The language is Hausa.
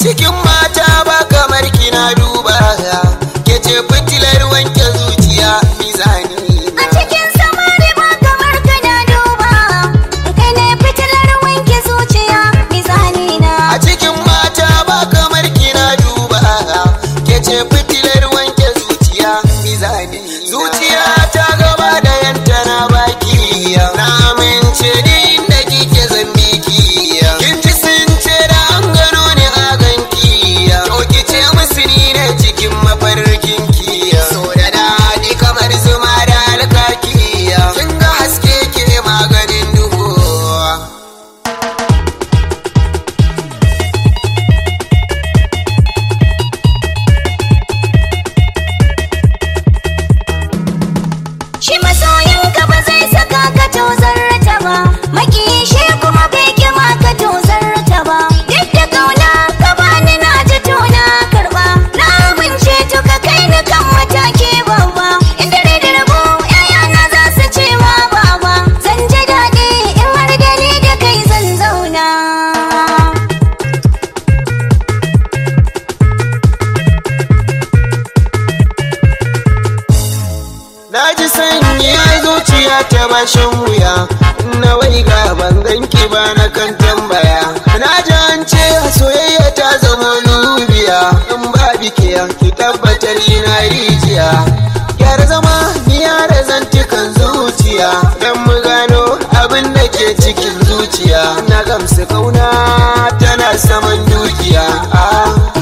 cikin mata ba kamar kina duba ke ce fitilar wanke zuciya mizani a cikin samari ba kamar kana duba kai ne fitilar wanke zuciya mizani na a cikin mata ba kamar kina duba ke ce fitilar wanke zuciya mizani zuciya ta gaba da yanta na baki na amince da inda kike zambi ki kin ji sun ce da an gano ni a ganki to ki ce musu ni ne cikin mafarkin ki so da daɗi kamar zuma da alkaki kin ga haske ke maganin duhu shi masoyin ka ba zai saka ka tozarta ba makishi kuma bai kima ka tozarta ba duk da kauna ka bani na ji tona karba na amince to ka kai ni kan mataki babba inda rai da rabo yayana za su ce ma baba zan ji daɗi in har da ni da kai zan zauna na ji sanyi a zuciya ta bashin wuya na wai ga banganki ba na kan tambaya na ji an ce soyayya ta zama lubiya in ba bikiya ki tabbatar ina rijiya gyara zama niya da zantukan zuciya don mu gano abin da ke cikin zuciya na gamsu kauna tana saman dukiya